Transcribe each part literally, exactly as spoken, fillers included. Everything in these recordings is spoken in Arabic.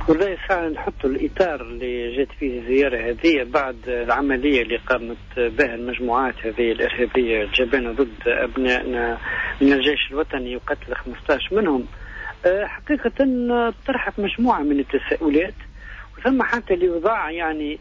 والله فعلا نحطوا الإطار اللي جات فيه الزيارة هذه بعد العملية اللي قامت بها المجموعات هذه الإرهابية الجبانة ضد أبنائنا من الجيش الوطني وقتل خمسطاش منهم. حقيقة طرحت مجموعة من التساؤلات، وثم حتى ليضع يعني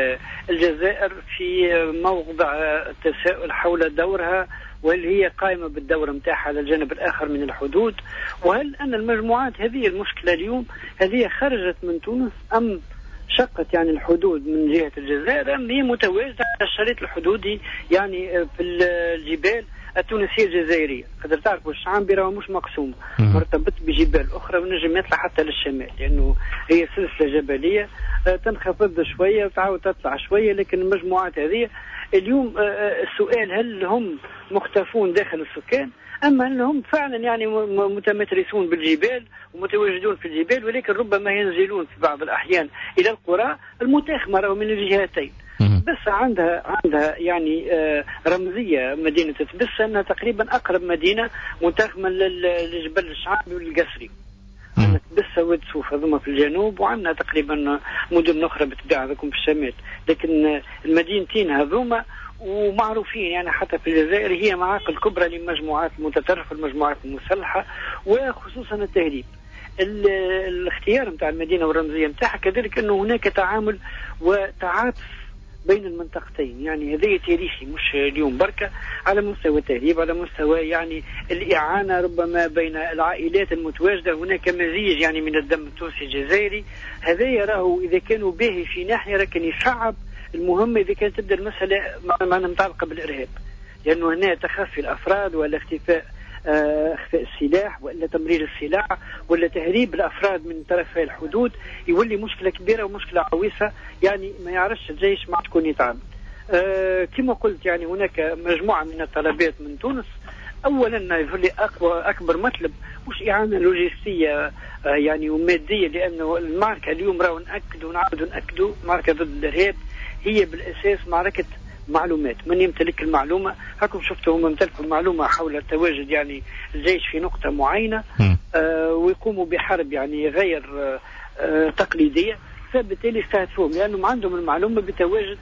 الجزائر في موضع التساؤل حول دورها، وهل هي قائمة بالدور متاعها على الجانب الآخر من الحدود، وهل أن المجموعات هذه المشكلة اليوم هذه خرجت من تونس أم شقت يعني الحدود من جهة الجزائر، أم هي متواجدة على الشريط الحدودي يعني في الجبال التونسية الجزائرية. قدر تعرفوا الشعب راه مش مقسوم، مرتبط بجبال أخرى ونجم يطلع حتى للشمال، لأنه هي سلسلة جبلية تنخفض شوية وتعاود تطلع شوية. لكن المجموعات هذه اليوم السؤال هل هم مختفون داخل السكان أم هل هم فعلا يعني متمترسون بالجبال ومتواجدون في الجبال، ولكن ربما ينزلون في بعض الأحيان إلى القرى المتاخمة من الجهتين. بس عندها عندها يعني رمزية مدينة تبس أنها تقريبا أقرب مدينة متاخمة لجبل الشعب والقسري. عندنا تبس ودسوف هذوما في الجنوب، وعندنا تقريبا مدن أخرى بتباع لكم في الشمال، لكن المدينتين هذوما ومعروفين يعني حتى في الجزائر هي معاقل كبرى للمجموعات المتطرفة المجموعات المسلحة وخصوصا التهريب. الاختيار متاع المدينة والرمزية متاعها كذلك أنه هناك تعامل وتعاطف بين المنطقتين، يعني هذا تاريخي مش اليوم بركة، على مستوى التهريب، على مستوى يعني الإعانة ربما بين العائلات المتواجدة. هناك مزيج يعني من الدم التونسي الجزائري، هذا يراه إذا كانوا باهي في ناحية لكن يصعب المهم إذا كانت تبدأ المسألة معنا متعلقة بالإرهاب، لأنه هنا تخفي الأفراد ولا اختفاء آه اخفاء السلاح ولا تمرير السلاح ولا تهريب الافراد من طرفي الحدود يولي مشكله كبيره ومشكله عويصه، يعني ما يعرفش الجيش ما تكون يتعامل. آه كما قلت يعني هناك مجموعه من الطلبات من تونس. اولا يولي اكبر مطلب مش اعانه لوجستيه آه يعني وماديه، لانه المعركه اليوم راهو ناكدوا ونعاودوا ناكدوا معركه ضد الارهاب هي بالاساس معركه معلومات. من يمتلك المعلومة، هكم شفتوا هم يمتلكوا المعلومة حول تواجد يعني الجيش في نقطة معينة آه ويقوموا بحرب يعني غير آه تقليدية، فبالتالي استهدفوهم لأنهم عندهم المعلومة بتواجد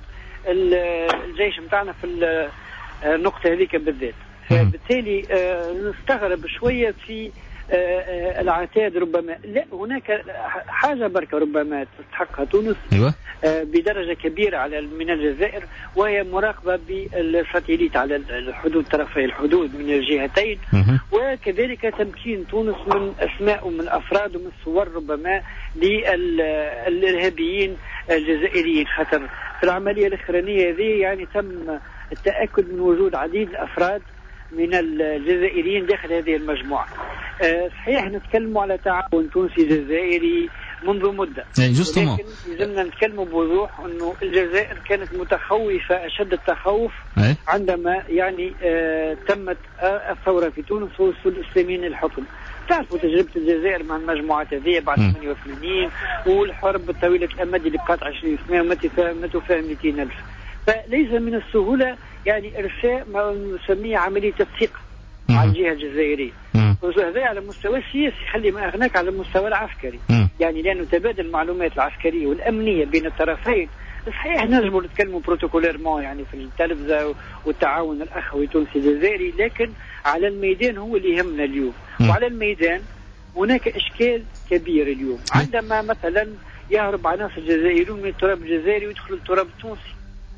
الجيش متاعنا في النقطة هذيك بالذات. فبالتالي آه نستغرب شوية في آه العتاد. ربما لا هناك حاجة بركة ربما تستحقها تونس أيوة. آه بدرجة كبيرة على من الجزائر، وهي مراقبة بالساتيليت على الحدود طرفي الحدود من الجهتين، وكذلك تمكين تونس من أسماء ومن أفراد ومن صور ربما للإرهابيين الجزائريين. خاطر في العملية الأخرانية هذه يعني تم التأكد من وجود عديد الأفراد من الجزائريين داخل هذه المجموعة. أه صحيح نتكلم على تعاون تونسي جزائري منذ مدة، ولكن لازمنا نتكلم بوضوح أنه الجزائر كانت متخوفة أشد التخوف عندما يعني أه تمت الثورة في تونس ووصول الإسلاميين للحكم. تعرفوا تجربة الجزائر مع المجموعات هذه بعد ثمانية وثمانين والحرب الطويلة الأمد اللي بقات عشرين سنة وما تفاهم مئتين ألف. فليس من السهولة يعني إرساء ما نسميه عملية الثقة على الجهة الجزائرية، وهذا على المستوى السياسي. خلي ما أغناك على المستوى العسكري، يعني لأنه تبادل المعلومات العسكرية والأمنية بين الطرفين صحيح نجموا نتكلموا بروتوكوليرمون يعني في التلفزة والتعاون الأخوي التونسي الجزائري، لكن على الميدان هو اللي يهمنا اليوم. وعلى الميدان هناك إشكال كبير اليوم، عندما مثلا يهرب عناصر جزائريون من التراب الجزائري ويدخلوا التراب التونسي،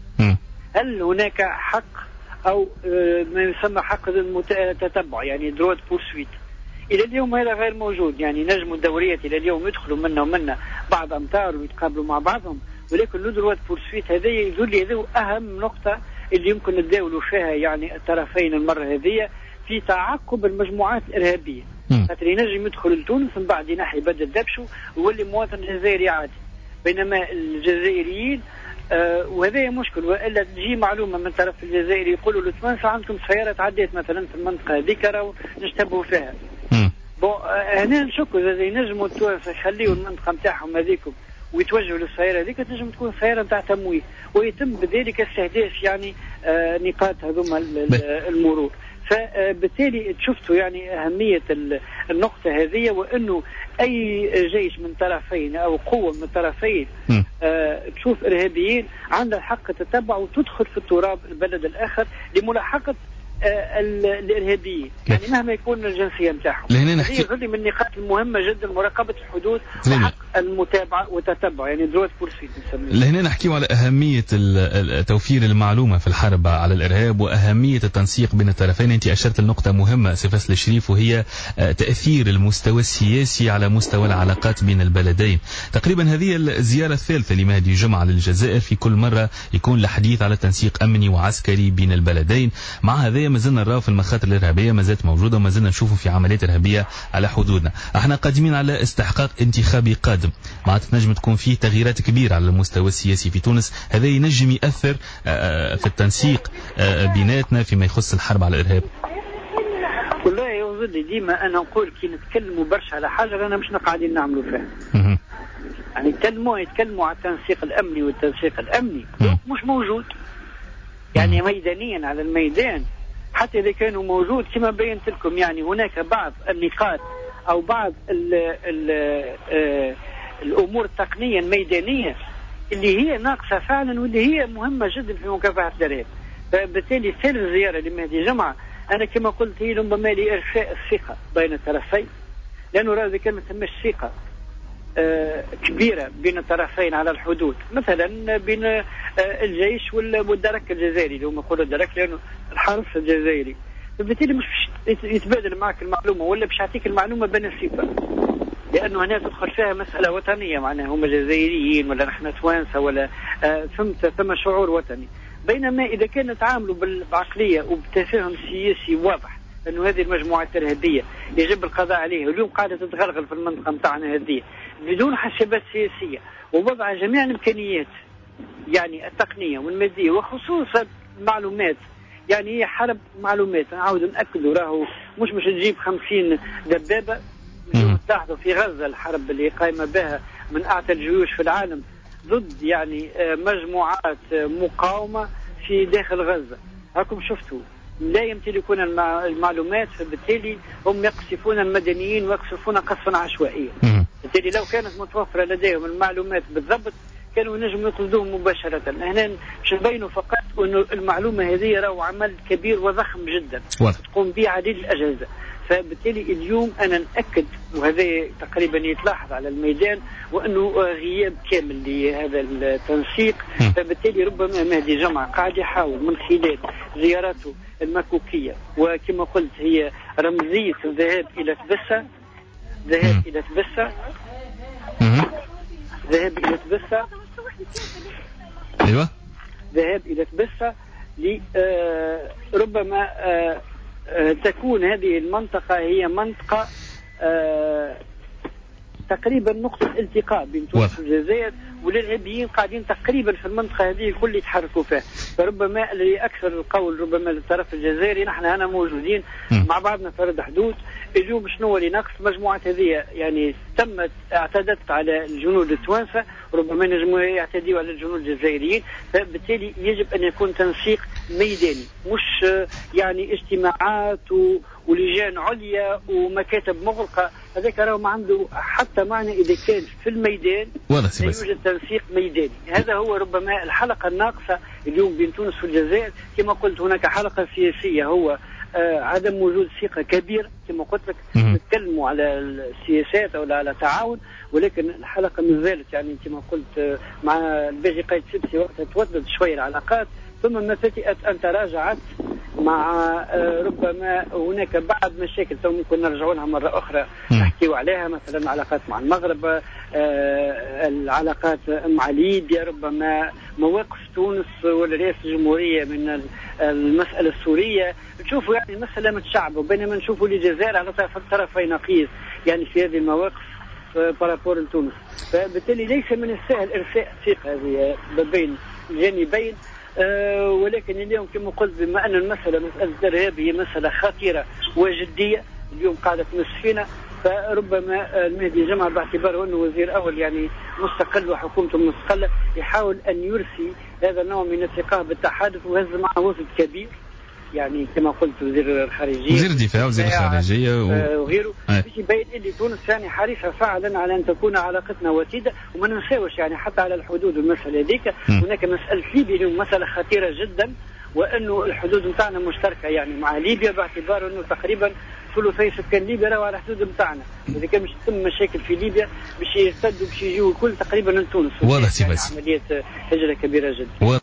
هل هناك حق أو ما يسمى حق التتبع يعني درود بورسويت؟ إلى اليوم هذا غير موجود. يعني نجموا الدوريات إلى اليوم يدخلوا منا ومنا بعض أمتار ويتقابلوا مع بعضهم، ولكن درود بورسويت هذا يقول لي هذا أهم نقطة اللي يمكن نتداولوا فيها يعني الطرفين المرة هذه في تعقب المجموعات الإرهابية. خاطر ينجم يدخل لتونس من بعد ينحي بدل دبشو ويولي مواطن جزائري عادي، بينما الجزائريين آه وهذا مشكل. والا تجي معلومه من طرف الجزائري يقولوا للتوانسه عندكم سياره تعديت مثلا في المنطقه هذيك راهو نشتبهوا فيها. بون آه هنا نشكوا اذا ينجموا التوانسه يخليوا المنطقه نتاعهم هذيكم ويتوجهوا للسياره هذيك، تنجم تكون سياره نتاع تمويه ويتم بذلك استهداف يعني آه نقاط هذوما المرور. فبالتالي شفتوا يعني أهمية النقطة هذه، وأنه أي جيش من طرفين أو قوة من طرفين آه تشوف إرهابيين عندها الحق تتبع وتدخل في التراب البلد الآخر لملاحقة آه الإرهابيين، يعني مهما يكون الجنسية نتاعهم. هذه غدي من النقاط المهمة جدا، مراقبة الحدود وحق المتابعة وتتبع، يعني دروات بورسيد نسميه. لهنا نحكيو على أهمية توفير المعلومة في الحرب على الإرهاب وأهمية التنسيق بين الطرفين. أنت أشرت لنقطة مهمة سي فاسل الشريف، وهي تأثير المستوى السياسي على مستوى العلاقات بين البلدين. تقريبا هذه الزيارة الثالثة لمهدي جمعة للجزائر، في كل مرة يكون الحديث على تنسيق أمني وعسكري بين البلدين. مع هذا ما زلنا نرى في المخاطر الإرهابية ما زالت موجودة، وما زلنا نشوفوا في عمليات إرهابية على حدودنا. احنا قادمين على استحقاق انتخابي قادم، معناتها تنجم تكون فيه تغييرات كبيرة على المستوى السياسي في تونس. هذا ينجم يأثر في التنسيق بيناتنا فيما يخص الحرب على الإرهاب. والله يوجد لي ديما أنا نقول كي نتكلموا برشا على حاجة أنا مش قاعدين نعملوا فيها. يعني يتكلموا يتكلموا على التنسيق الأمني، والتنسيق الأمني مش موجود. يعني ميدانيا على الميدان حتى إذا كانوا موجود كما بينت لكم، يعني هناك بعض النقاط أو بعض ال ال آه الأمور التقنية الميدانية اللي هي ناقصة فعلا، واللي هي مهمة جدا في مكافحة الإرهاب. فبالتالي ثالث زيارة لمهدي جمعة أنا كما قلت هي ربما لإرساء الثقة بين الطرفين، لأنه رأي كلمة مش ثقة آه كبيرة بين الطرفين على الحدود، مثلا بين آه الجيش والدرك الجزائري اللي هم يقولوا الدرك لأنه الحرس الجزائري. فبالتالي مش يتبادل معك المعلومة ولا باش يعطيك المعلومة بين الثقة، لأنه هنا تدخل فيها مسألة وطنية، معناها هم جزائريين ولا نحن توانسة ولا آه فهمت ثم شعور وطني. بينما إذا كان نتعاملوا بعقلية وبتفاهم سياسي واضح أنه هذه المجموعات الإرهابية يجب القضاء عليها، واليوم قاعدة تتغلغل في المنطقة متاعنا هذه بدون حسابات سياسية ووضع جميع الإمكانيات يعني التقنية والمادية وخصوصا المعلومات. يعني هي حرب معلومات، نعاود نأكد، راهو مش مش تجيب خمسين دبابة. تلاحظوا في غزة الحرب اللي قائمة بها من أعتى الجيوش في العالم ضد يعني مجموعات مقاومة في داخل غزة. هاكم شفتوا لا يمتلكون المعلومات، فبالتالي هم يقصفون المدنيين ويقصفون قصفا عشوائيا. بالتالي لو كانت متوفرة لديهم المعلومات بالضبط كانوا ينجموا يقصدوهم مباشرة. هنا مش نبينوا فقط أنه المعلومة هذه راهو عمل كبير وضخم جدا تقوم به عديد الأجهزة. فبالتالي اليوم أنا نأكد، وهذا تقريبا يتلاحظ على الميدان، وأنه غياب كامل لهذا التنسيق. فبالتالي ربما مهدي جمعة قاعد يحاول من خلال زياراته المكوكية، وكما قلت هي رمزية الذهاب إلى تبسة، ذهاب إلى تبسة ذهاب إلى تبسة أيوة ذهاب إلى تبسة لربما آه آه تكون هذه المنطقة هي منطقة آه تقريبا نقطة التقاء بين تونس والجزائر، والإرهابيين قاعدين تقريبا في المنطقة هذه الكل يتحركوا فيها. فربما لأكثر القول ربما للطرف الجزائري نحن هنا موجودين م. مع بعضنا فرد حدود. اليوم شنو اللي ناقص؟ مجموعات هذه يعني تمت اعتدت على الجنود التوانسة، ربما نجموا يعتدوا على الجنود الجزائريين. فبالتالي يجب أن يكون تنسيق ميداني، مش يعني اجتماعات ولجان عليا ومكاتب مغلقة. هذاك راهو ما عنده حتى معنى إذا كان في الميدان لا يوجد تنسيق ميداني. هذا هو ربما الحلقة الناقصة اليوم بين تونس والجزائر. كما قلت هناك حلقة سياسية، هو آه عدم وجود ثقة كبير. كما قلت لك نتكلموا على السياسات أو على تعاون، ولكن الحلقة ما زالت يعني كما قلت آه مع الباجي قايد سبسي وقتها تودد شوية العلاقات، ثم ما فتئت أن تراجعت مع آه ربما هناك بعض مشاكل تو ممكن نرجعوا لها مرة أخرى نحكيوا عليها، مثلا العلاقات مع المغرب، آه العلاقات مع ليبيا، ربما مواقف تونس والرئاسة الجمهورية من المسألة السورية. تشوفوا يعني المسألة متشعبة، بينما نشوفوا الجزائر على طرفي نقيض يعني في هذه المواقف بارابور لتونس. فبالتالي ليس من السهل إرساء ثقة هذه بين الجانبين. أه ولكن اليوم كما قلت بما أن المسألة مسألة الإرهاب هي مسألة خطيرة وجدية اليوم قاعدة تمس فينا، فربما المهدي جمعة باعتباره أنه وزير أول يعني مستقل وحكومته مستقلة يحاول أن يرسي هذا النوع من الثقة بالتحالف، وهذا معه وفد كبير يعني كما قلت وزير الخارجية وزير الدفاع وزير الخارجية و... وغيره باش يبين اللي تونس يعني حريصة فعلا على أن تكون علاقتنا وتيدة، وما ننساوش يعني حتى على الحدود والمسألة هذيك هناك مسألة ليبيا مسألة خطيرة جدا، وأنه الحدود متاعنا مشتركة يعني مع ليبيا باعتبار أنه تقريبا ثلثي سكان ليبيا راهو على الحدود متاعنا، إذا كان مش تتم مشاكل في ليبيا باش يرتدوا باش يجوا الكل تقريبا لتونس. واضح يعني عملية هجرة كبيرة جدا.